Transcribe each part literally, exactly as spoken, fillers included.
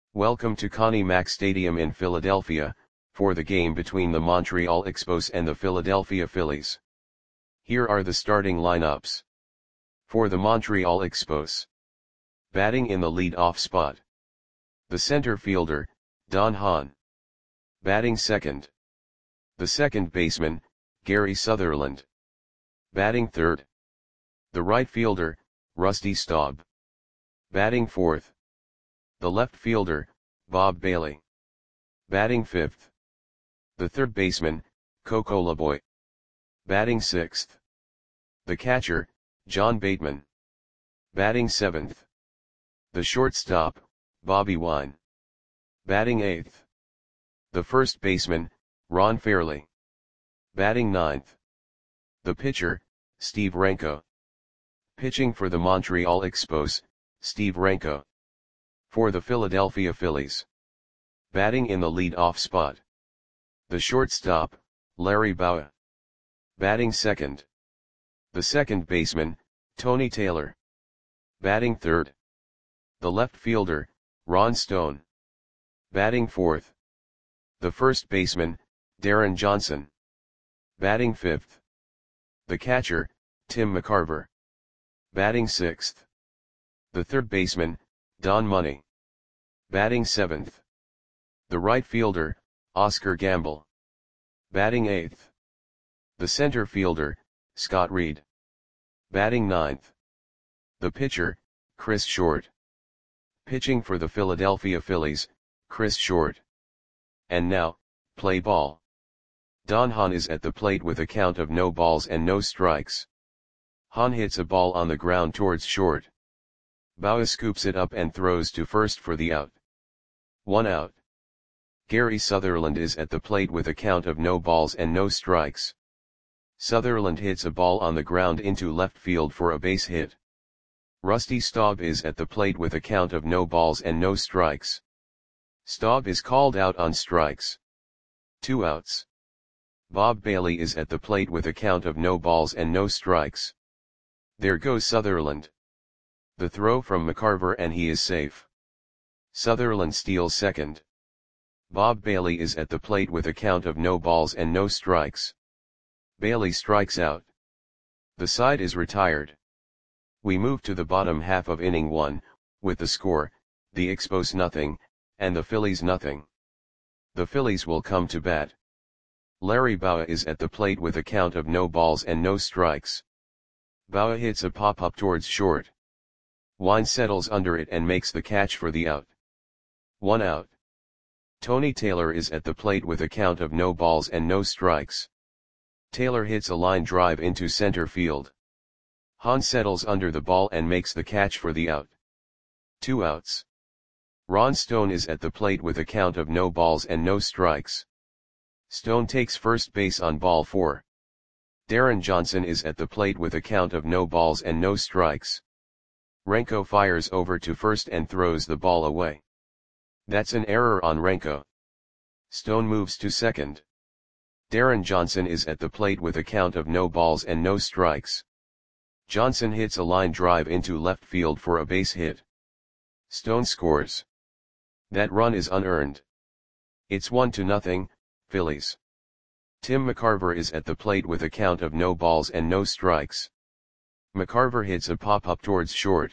Welcome to Connie Mack Stadium in Philadelphia, for the game between the Montreal Expos and the Philadelphia Phillies. Here are the starting lineups. For the Montreal Expos. Batting in the lead-off spot. The center fielder, Don Hahn. Batting second. The second baseman, Gary Sutherland. Batting third. The right fielder, Rusty Staub. Batting fourth. The left fielder, Bob Bailey. Batting fifth. The third baseman, Coco Laboy. Batting sixth. The catcher, John Bateman. Batting seventh. The shortstop, Bobby Wine. Batting eighth. The first baseman, Ron Fairly. Batting ninth. The pitcher, Steve Renko. Pitching for the Montreal Expos, Steve Renko. For the Philadelphia Phillies. Batting in the lead-off spot. The shortstop, Larry Bowa. Batting second. The second baseman, Tony Taylor. Batting third. The left fielder, Ron Stone. Batting fourth. The first baseman, Darren Johnson. Batting fifth. The catcher, Tim McCarver. Batting sixth. The third baseman, Don Money. Batting seventh. The right fielder, Oscar Gamble. Batting eighth. The center fielder, Scott Reed. Batting ninth. The pitcher, Chris Short. Pitching for the Philadelphia Phillies, Chris Short. And now, play ball. Don Hahn is at the plate with a count of no balls and no strikes. Hahn hits a ball on the ground towards Short. Bowa scoops it up and throws to first for the out. One out. Gary Sutherland is at the plate with a count of no balls and no strikes. Sutherland hits a ball on the ground into left field for a base hit. Rusty Staub is at the plate with a count of no balls and no strikes. Staub is called out on strikes. Two outs. Bob Bailey is at the plate with a count of no balls and no strikes. There goes Sutherland. The throw from McCarver and he is safe. Sutherland steals second. Bob Bailey is at the plate with a count of no balls and no strikes. Bailey strikes out. The side is retired. We move to the bottom half of inning one, with the score, the Expos nothing, and the Phillies nothing. The Phillies will come to bat. Larry Bowa is at the plate with a count of no balls and no strikes. Bowa hits a pop-up towards Short. Wine settles under it and makes the catch for the out. One out. Tony Taylor is at the plate with a count of no balls and no strikes. Taylor hits a line drive into center field. Hahn settles under the ball and makes the catch for the out. Two outs. Ron Stone is at the plate with a count of no balls and no strikes. Stone takes first base on ball four. Darren Johnson is at the plate with a count of no balls and no strikes. Renko fires over to first and throws the ball away. That's an error on Renko. Stone moves to second. Darren Johnson is at the plate with a count of no balls and no strikes. Johnson hits a line drive into left field for a base hit. Stone scores. That run is unearned. It's one to nothing, Phillies. Tim McCarver is at the plate with a count of no balls and no strikes. McCarver hits a pop-up towards Short.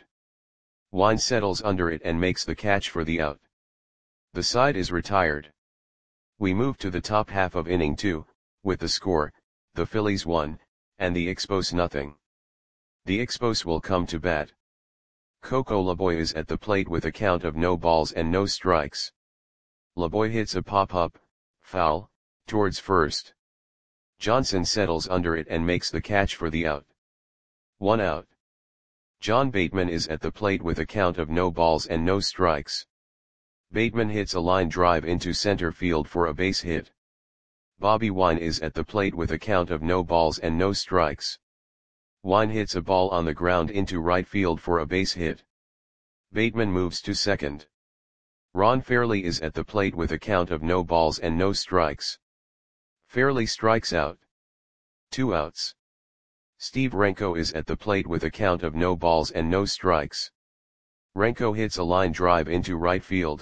Wine settles under it and makes the catch for the out. The side is retired. We move to the top half of inning two, with the score, the Phillies one, and the Expos nothing. The Expos will come to bat. Coco Laboy is at the plate with a count of no balls and no strikes. Laboy hits a pop-up, foul, towards first. Johnson settles under it and makes the catch for the out. One out. John Bateman is at the plate with a count of no balls and no strikes. Bateman hits a line drive into center field for a base hit. Bobby Wine is at the plate with a count of no balls and no strikes. Wine hits a ball on the ground into right field for a base hit. Bateman moves to second. Ron Fairly is at the plate with a count of no balls and no strikes. Fairly strikes out. Two outs. Steve Renko is at the plate with a count of no balls and no strikes. Renko hits a line drive into right field,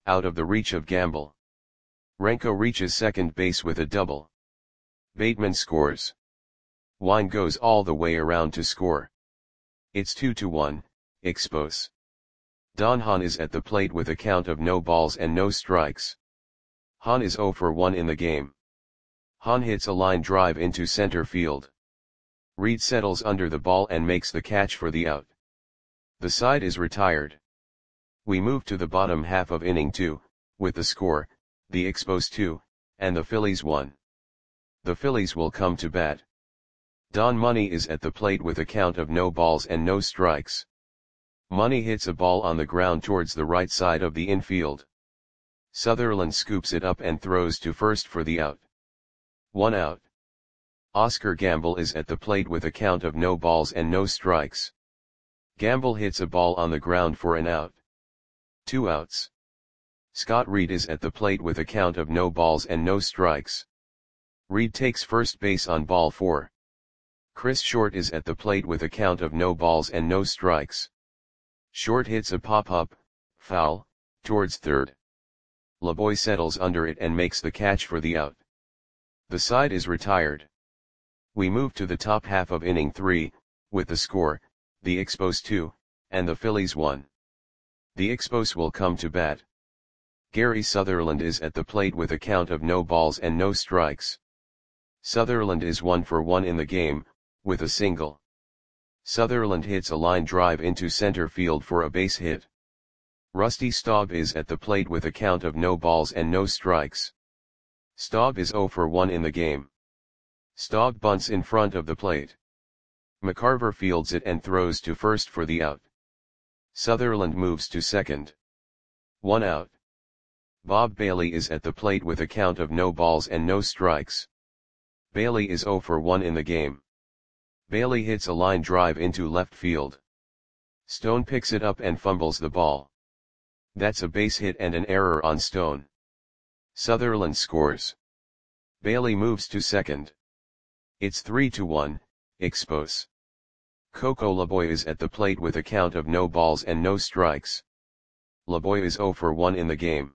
out of the reach of Gamble. Renko reaches second base with a double. Bateman scores. Wine goes all the way around to score. It's two to one, Expos. Don Hahn is at the plate with a count of no balls and no strikes. Hahn is zero for one in the game. Hahn hits a line drive into center field. Reed settles under the ball and makes the catch for the out. The side is retired. We move to the bottom half of inning two, with the score, the Expos two, and the Phillies one. The Phillies will come to bat. Don Money is at the plate with a count of no balls and no strikes. Money hits a ball on the ground towards the right side of the infield. Sutherland scoops it up and throws to first for the out. One out. Oscar Gamble is at the plate with a count of no balls and no strikes. Gamble hits a ball on the ground for an out. Two outs. Scott Reed is at the plate with a count of no balls and no strikes. Reed takes first base on ball four. Chris Short is at the plate with a count of no balls and no strikes. Short hits a pop-up, foul, towards third. LeBoy settles under it and makes the catch for the out. The side is retired. We move to the top half of inning three, with the score, the Expos two, and the Phillies one. The Expos will come to bat. Gary Sutherland is at the plate with a count of no balls and no strikes. Sutherland is one for one in the game, with a single. Sutherland hits a line drive into center field for a base hit. Rusty Staub is at the plate with a count of no balls and no strikes. Staub is zero for one in the game. Staub bunts in front of the plate. McCarver fields it and throws to first for the out. Sutherland moves to second. One out. Bob Bailey is at the plate with a count of no balls and no strikes. Bailey is zero for one in the game. Bailey hits a line drive into left field. Stone picks it up and fumbles the ball. That's a base hit and an error on Stone. Sutherland scores. Bailey moves to second. It's three to one, Expos. Coco LeBoy is at the plate with a count of no balls and no strikes. LeBoy is zero for one in the game.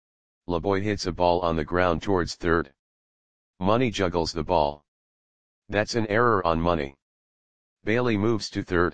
LeBoy hits a ball on the ground towards third. Money juggles the ball. That's an error on Money. Bailey moves to third.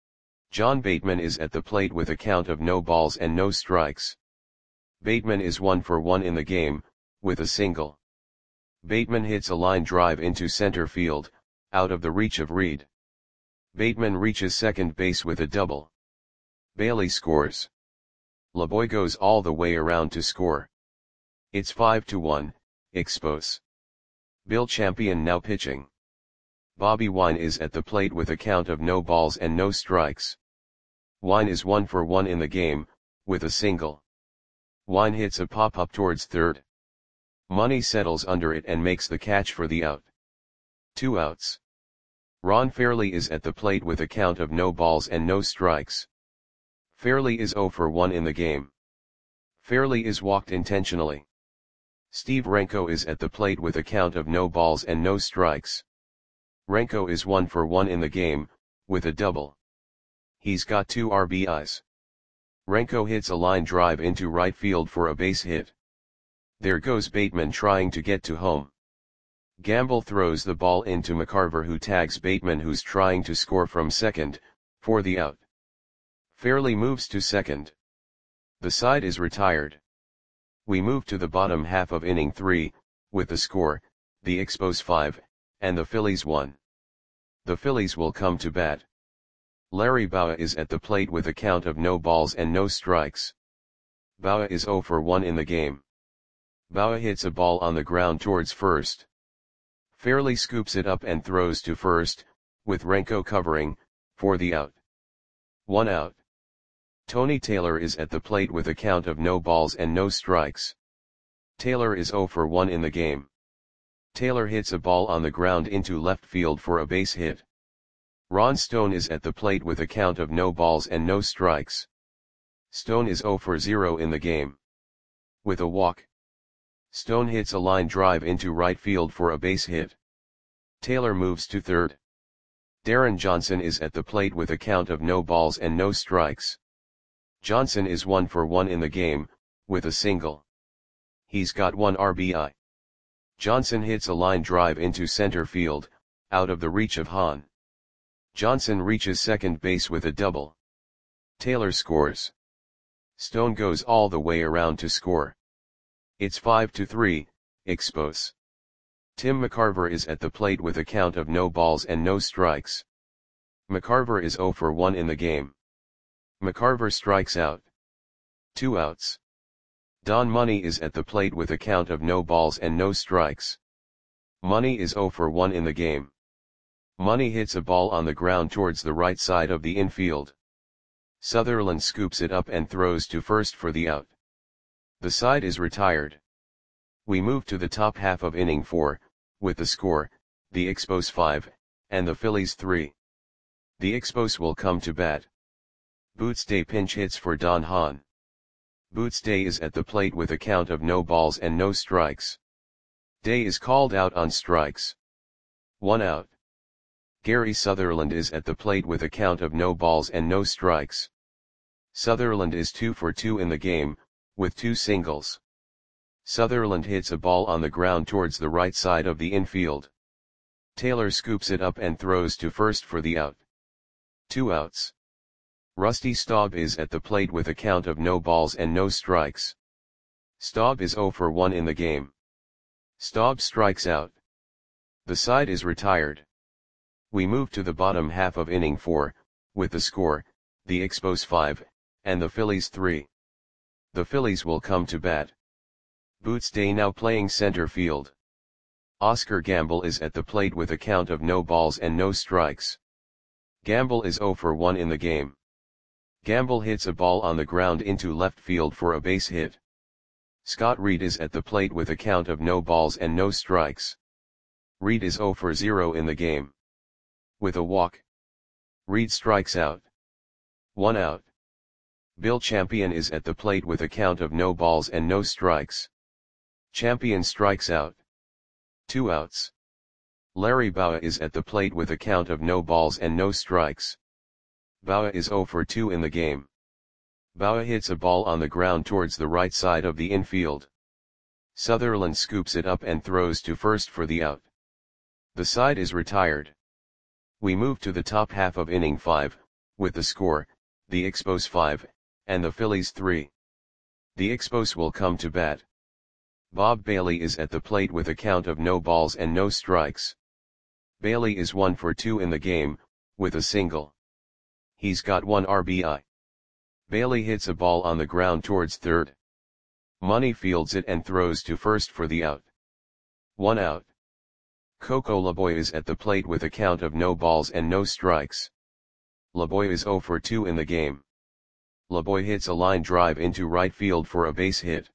John Bateman is at the plate with a count of no balls and no strikes. Bateman is one for one in the game, with a single. Bateman hits a line drive into center field, out of the reach of Reed. Bateman reaches second base with a double. Bailey scores. LeBoy goes all the way around to score. It's five to one, Expos. Bill Champion now pitching. Bobby Wine is at the plate with a count of no balls and no strikes. Wine is one for one in the game, with a single. Wine hits a pop-up towards third. Money settles under it and makes the catch for the out. Two outs. Ron Fairley is at the plate with a count of no balls and no strikes. Fairley is zero for one in the game. Fairley is walked intentionally. Steve Renko is at the plate with a count of no balls and no strikes. Renko is one for one in the game, with a double. He's got two R B Is. Renko hits a line drive into right field for a base hit. There goes Bateman trying to get to home. Gamble throws the ball into McCarver, who tags Bateman, who's trying to score from second, for the out. Fairley moves to second. The side is retired. We move to the bottom half of inning three, with the score, the Expos five, and the Phillies one. The Phillies will come to bat. Larry Bowa is at the plate with a count of no balls and no strikes. Bowa is zero for one in the game. Bowa hits a ball on the ground towards first. Fairley scoops it up and throws to first, with Renko covering, for the out. One out. Tony Taylor is at the plate with a count of no balls and no strikes. Taylor is zero for one in the game. Taylor hits a ball on the ground into left field for a base hit. Ron Stone is at the plate with a count of no balls and no strikes. Stone is zero for zero in the game. With a walk. Stone hits a line drive into right field for a base hit. Taylor moves to third. Darren Johnson is at the plate with a count of no balls and no strikes. Johnson is one for one in the game, with a single. He's got one R B I. Johnson hits a line drive into center field, out of the reach of Hahn. Johnson reaches second base with a double. Taylor scores. Stone goes all the way around to score. It's five to three, Expos. Tim McCarver is at the plate with a count of no balls and no strikes. McCarver is zero for one in the game. McCarver strikes out. Two outs. Don Money is at the plate with a count of no balls and no strikes. Money is zero for one in the game. Money hits a ball on the ground towards the right side of the infield. Sutherland scoops it up and throws to first for the out. The side is retired. We move to the top half of inning four, with the score, the Expos five, and the Phillies three. The Expos will come to bat. Boots Day pinch hits for Don Hahn. Boots Day is at the plate with a count of no balls and no strikes. Day is called out on strikes. One out. Gary Sutherland is at the plate with a count of no balls and no strikes. Sutherland is two for two in the game, with two singles. Sutherland hits a ball on the ground towards the right side of the infield. Taylor scoops it up and throws to first for the out. Two outs. Rusty Staub is at the plate with a count of no balls and no strikes. Staub is zero for one in the game. Staub strikes out. The side is retired. We move to the bottom half of inning four, with the score, the Expos five, and the Phillies three. The Phillies will come to bat. Boots Day now playing center field. Oscar Gamble is at the plate with a count of no balls and no strikes. Gamble is zero for one in the game. Gamble hits a ball on the ground into left field for a base hit. Scott Reed is at the plate with a count of no balls and no strikes. Reed is zero for zero in the game. With a walk. Reed strikes out. One out. Bill Champion is at the plate with a count of no balls and no strikes. Champion strikes out. Two outs. Larry Bowa is at the plate with a count of no balls and no strikes. Bowa is zero for two in the game. Bowa hits a ball on the ground towards the right side of the infield. Sutherland scoops it up and throws to first for the out. The side is retired. We move to the top half of inning five, with the score, the Expos five, and the Phillies three. The Expos will come to bat. Bob Bailey is at the plate with a count of no balls and no strikes. Bailey is one for two in the game, with a single. He's got one R B I. Bailey hits a ball on the ground towards third. Money fields it and throws to first for the out. One out. Coco LeBoy is at the plate with a count of no balls and no strikes. LeBoy is zero for two in the game. LeBoy hits a line drive into right field for a base hit.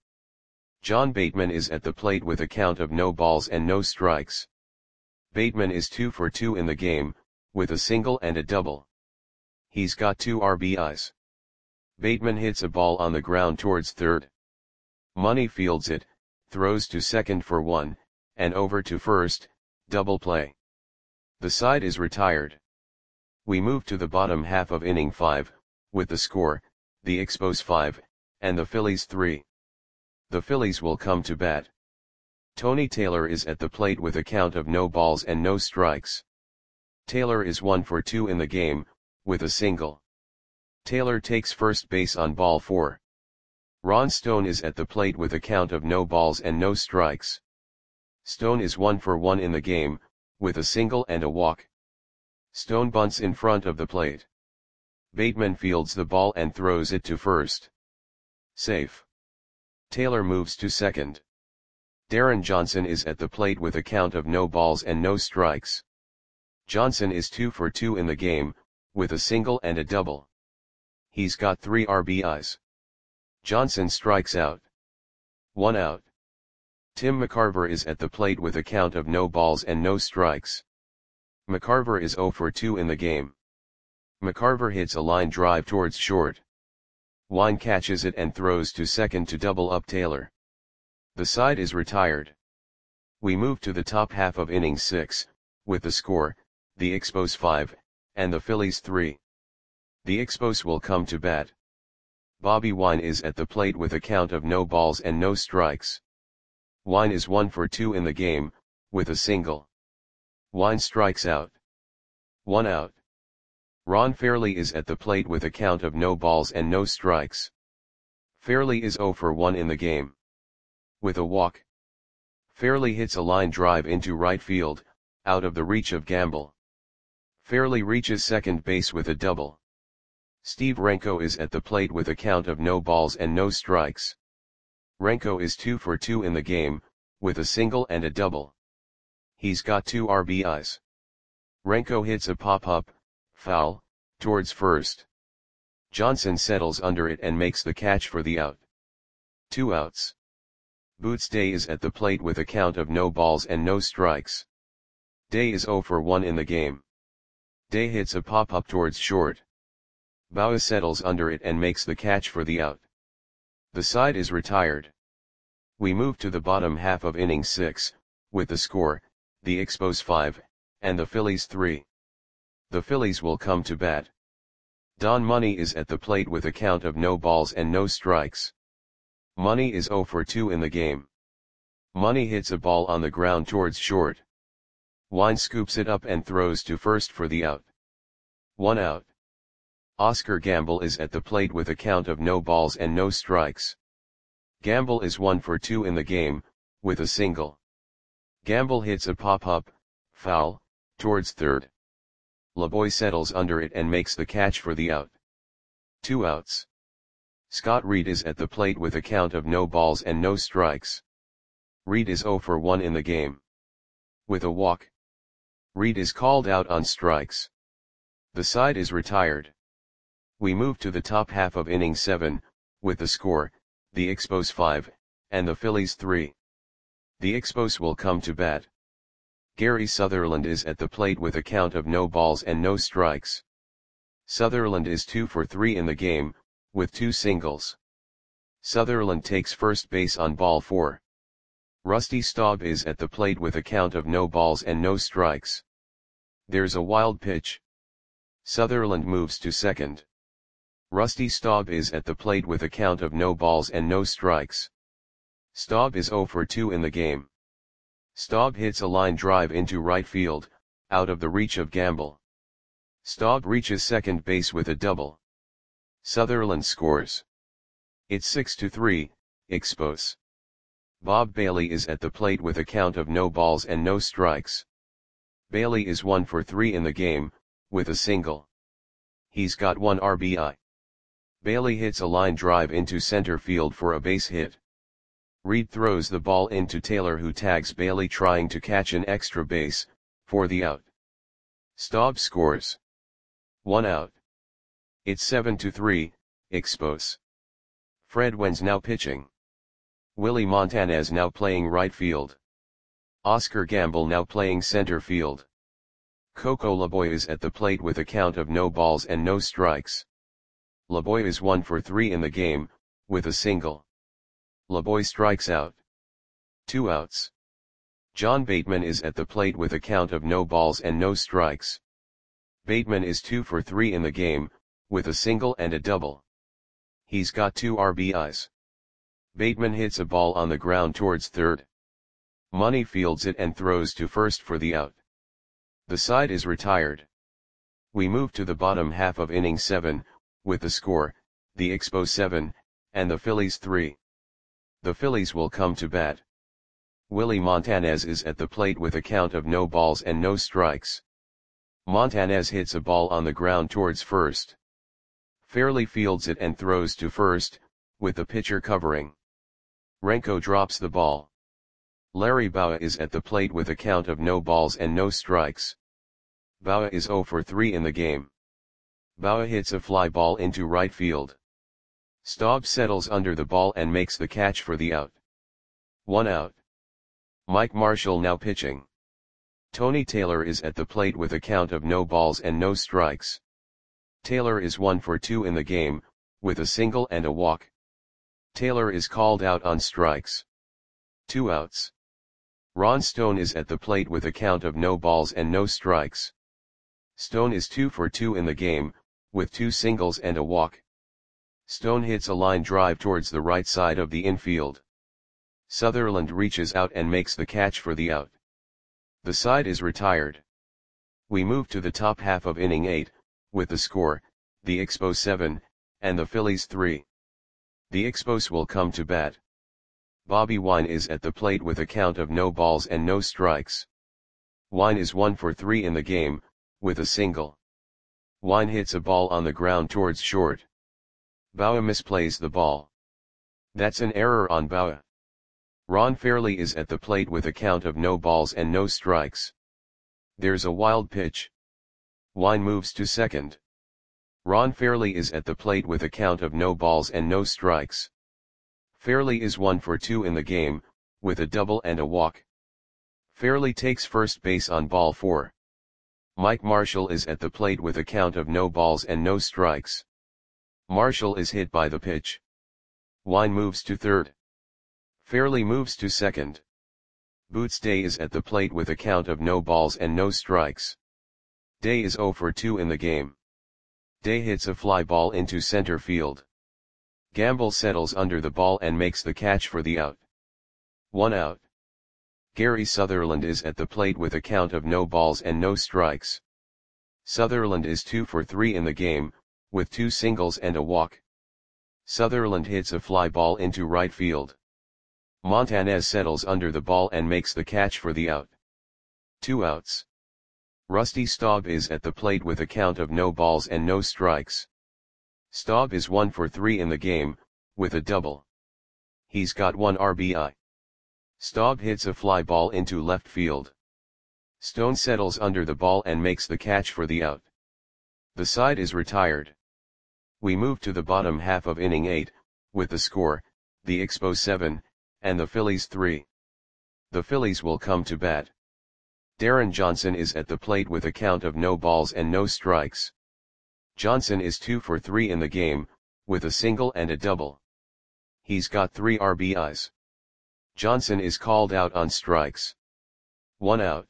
John Bateman is at the plate with a count of no balls and no strikes. Bateman is two for two in the game, with a single and a double. He's got two R B Is. Bateman hits a ball on the ground towards third. Money fields it, throws to second for one, and over to first, double play. The side is retired. We move to the bottom half of inning five, with the score, the Expos five, and the Phillies three. The Phillies will come to bat. Tony Taylor is at the plate with a count of no balls and no strikes. Taylor is one for two in the game, with a single. Taylor takes first base on ball four. Ron Stone is at the plate with a count of no balls and no strikes. Stone is one for one in the game, with a single and a walk. Stone bunts in front of the plate. Bateman fields the ball and throws it to first. Safe. Taylor moves to second. Darren Johnson is at the plate with a count of no balls and no strikes. Johnson is two for two in the game, with a single and a double. He's got three R B Is. Johnson strikes out. One out. Tim McCarver is at the plate with a count of no balls and no strikes. McCarver is zero for two in the game. McCarver hits a line drive towards short. Wine catches it and throws to second to double up Taylor. The side is retired. We move to the top half of inning six, with the score, the Expos five, and the Phillies three. The Expos will come to bat. Bobby Wine is at the plate with a count of no balls and no strikes. Wine is one for two in the game, with a single. Wine strikes out. One out. Ron Fairley is at the plate with a count of no balls and no strikes. Fairley is zero for one in the game. With a walk. Fairley hits a line drive into right field, out of the reach of Gamble. Fairley reaches second base with a double. Steve Renko is at the plate with a count of no balls and no strikes. Renko is two for two in the game, with a single and a double. He's got two R B Is. Renko hits a pop-up, foul, towards first. Johnson settles under it and makes the catch for the out. Two outs. Boots Day is at the plate with a count of no balls and no strikes. Day is zero for one in the game. Day hits a pop-up towards short. Bauer settles under it and makes the catch for the out. The side is retired. We move to the bottom half of inning six, with the score, the Expos five, and the Phillies three. The Phillies will come to bat. Don Money is at the plate with a count of no balls and no strikes. Money is zero for two in the game. Money hits a ball on the ground towards short. Wine scoops it up and throws to first for the out. One out. Oscar Gamble is at the plate with a count of no balls and no strikes. Gamble is one for two in the game, with a single. Gamble hits a pop-up, foul, towards third. LeBoy settles under it and makes the catch for the out. Two outs. Scott Reed is at the plate with a count of no balls and no strikes. Reed is zero for one in the game. With a walk. Reed is called out on strikes. The side is retired. We move to the top half of inning seven, with the score, the Expos five, and the Phillies three. The Expos will come to bat. Gary Sutherland is at the plate with a count of no balls and no strikes. Sutherland is two for three in the game, with two singles. Sutherland takes first base on ball four. Rusty Staub is at the plate with a count of no balls and no strikes. There's a wild pitch. Sutherland moves to second. Rusty Staub is at the plate with a count of no balls and no strikes. Staub is zero for two in the game. Staub hits a line drive into right field, out of the reach of Gamble. Staub reaches second base with a double. Sutherland scores. It's six to three, Expos. Bob Bailey is at the plate with a count of no balls and no strikes. Bailey is one for three in the game, with a single. He's got one R B I. Bailey hits a line drive into center field for a base hit. Reed throws the ball into Taylor, who tags Bailey trying to catch an extra base, for the out. Staub scores. One out. It's seven to three, Expos. Fred Wenn's now pitching. Willie Montanez now playing right field. Oscar Gamble now playing center field. Coco LeBoy is at the plate with a count of no balls and no strikes. LeBoy is one for three in the game, with a single. LeBoy strikes out. Two outs. John Bateman is at the plate with a count of no balls and no strikes. Bateman is two for three in the game, with a single and a double. He's got two R B Is. Bateman hits a ball on the ground towards third. Money fields it and throws to first for the out. The side is retired. We move to the bottom half of inning seven, with the score, the Expos seven, and the Phillies three. The Phillies will come to bat. Willie Montanez is at the plate with a count of no balls and no strikes. Montanez hits a ball on the ground towards first. Fairley fields it and throws to first, with the pitcher covering. Renko drops the ball. Larry Bowa is at the plate with a count of no balls and no strikes. Bowa is zero for three in the game. Bowa hits a fly ball into right field. Staub settles under the ball and makes the catch for the out. One out. Mike Marshall now pitching. Tony Taylor is at the plate with a count of no balls and no strikes. Taylor is one for two in the game, with a single and a walk. Taylor is called out on strikes. Two outs. Ron Stone is at the plate with a count of no balls and no strikes. Stone is two for two in the game, with two singles and a walk. Stone hits a line drive towards the right side of the infield. Sutherland reaches out and makes the catch for the out. The side is retired. We move to the top half of inning eight, with the score, the Expos seven, and the Phillies three. The Expos will come to bat. Bobby Wine is at the plate with a count of no balls and no strikes. Wine is one for three in the game, with a single. Wine hits a ball on the ground towards short. Bauer misplays the ball. That's an error on Bauer. Ron Fairley is at the plate with a count of no balls and no strikes. There's a wild pitch. Wine moves to second. Ron Fairley is at the plate with a count of no balls and no strikes. Fairley is one for two in the game, with a double and a walk. Fairley takes first base on ball four. Mike Marshall is at the plate with a count of no balls and no strikes. Marshall is hit by the pitch. Wine moves to third. Fairley moves to second. Boots Day is at the plate with a count of no balls and no strikes. Day is zero for two in the game. Day hits a fly ball into center field. Gamble settles under the ball and makes the catch for the out. One out. Gary Sutherland is at the plate with a count of no balls and no strikes. Sutherland is two for three in the game, with two singles and a walk. Sutherland hits a fly ball into right field. Montanez settles under the ball and makes the catch for the out. Two outs. Rusty Staub is at the plate with a count of no balls and no strikes. Staub is one for three in the game, with a double. He's got one R B I. Staub hits a fly ball into left field. Stone settles under the ball and makes the catch for the out. The side is retired. We move to the bottom half of inning eight, with the score, the Expos seven, and the Phillies three. The Phillies will come to bat. Darren Johnson is at the plate with a count of no balls and no strikes. Johnson is two for three in the game, with a single and a double. He's got three R B Is. Johnson is called out on strikes. One out.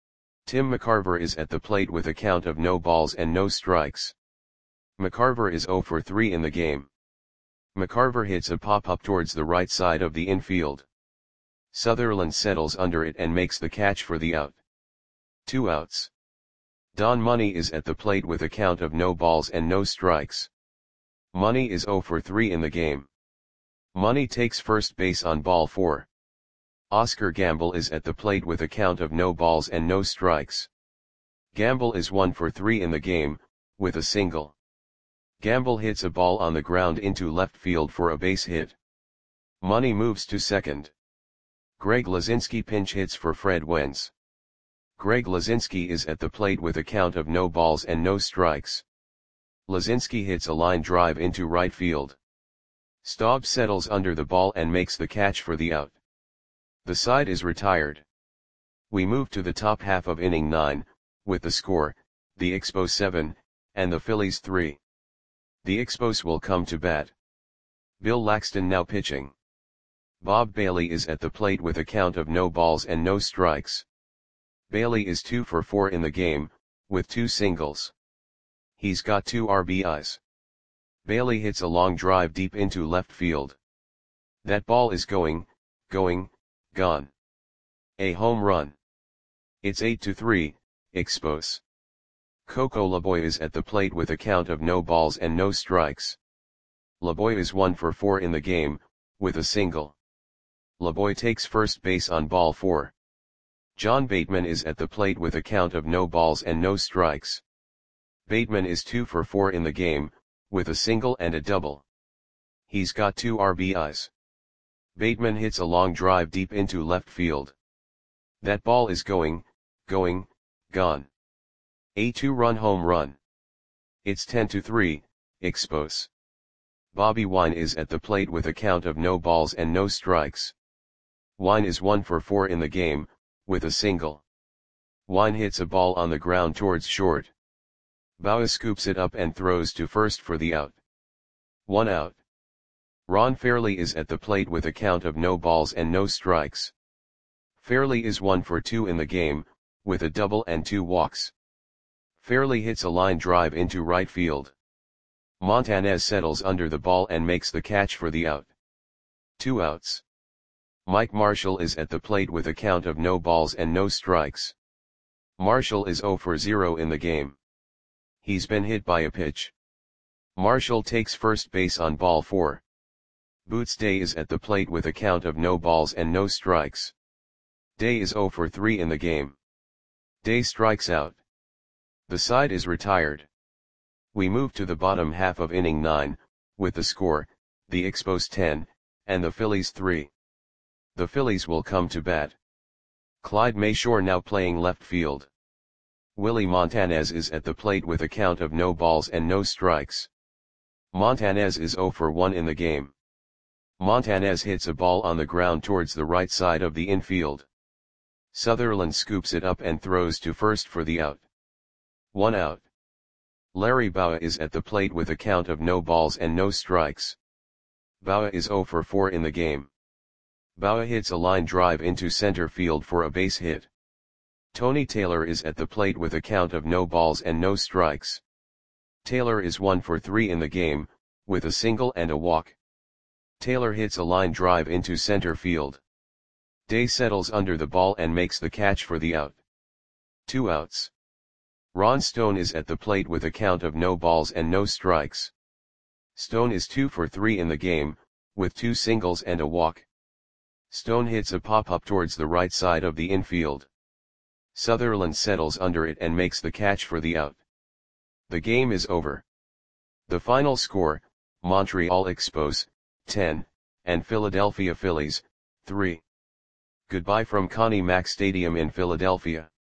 Tim McCarver is at the plate with a count of no balls and no strikes. McCarver is zero for three in the game. McCarver hits a pop-up towards the right side of the infield. Sutherland settles under it and makes the catch for the out. Two outs. Don Money is at the plate with a count of no balls and no strikes. Money is zero for three in the game. Money takes first base on ball four. Oscar Gamble is at the plate with a count of no balls and no strikes. Gamble is one for three in the game, with a single. Gamble hits a ball on the ground into left field for a base hit. Money moves to second. Greg Lazinski pinch hits for Fred Wentz. Greg Lazinski is at the plate with a count of no balls and no strikes. Lazinski hits a line drive into right field. Staub settles under the ball and makes the catch for the out. The side is retired. We move to the top half of inning nine, with the score, the Expos seven, and the Phillies three. The Expos will come to bat. Bill Laxton now pitching. Bob Bailey is at the plate with a count of no balls and no strikes. Bailey is two for four in the game, with two singles. He's got two R B Is. Bailey hits a long drive deep into left field. That ball is going, going, gone. A home run. It's eight to three, Expos. Coco Laboy is at the plate with a count of no balls and no strikes. Laboy is one for four in the game, with a single. Laboy takes first base on ball four. John Bateman is at the plate with a count of no balls and no strikes. Bateman is two for four in the game, with a single and a double. He's got two R B Is. Bateman hits a long drive deep into left field. That ball is going, going, gone. A two-run home run. It's ten to three, Expos. Bobby Wine is at the plate with a count of no balls and no strikes. Wine is one for four in the game, with a single. Wine hits a ball on the ground towards short. Bauer scoops it up and throws to first for the out. One out. Ron Fairley is at the plate with a count of no balls and no strikes. Fairley is one for two in the game, with a double and two walks. Fairley hits a line drive into right field. Montanez settles under the ball and makes the catch for the out. Two outs. Mike Marshall is at the plate with a count of no balls and no strikes. Marshall is zero for zero in the game. He's been hit by a pitch. Marshall takes first base on ball four. Boots Day is at the plate with a count of no balls and no strikes. Day is zero for three in the game. Day strikes out. The side is retired. We move to the bottom half of inning nine, with the score, the Expos ten, and the Phillies three. The Phillies will come to bat. Clyde Mayshore now playing left field. Willie Montanez is at the plate with a count of no balls and no strikes. Montanez is zero for one in the game. Montanez hits a ball on the ground towards the right side of the infield. Sutherland scoops it up and throws to first for the out. One out. Larry Bowa is at the plate with a count of no balls and no strikes. Bowa is zero for four in the game. Bowa hits a line drive into center field for a base hit. Tony Taylor is at the plate with a count of no balls and no strikes. Taylor is one for three in the game, with a single and a walk. Taylor hits a line drive into center field. Day settles under the ball and makes the catch for the out. Two outs. Ron Stone is at the plate with a count of no balls and no strikes. Stone is two for three in the game, with two singles and a walk. Stone hits a pop-up towards the right side of the infield. Sutherland settles under it and makes the catch for the out. The game is over. The final score, Montreal Expos, ten, and Philadelphia Phillies, three. Goodbye from Connie Mack Stadium in Philadelphia.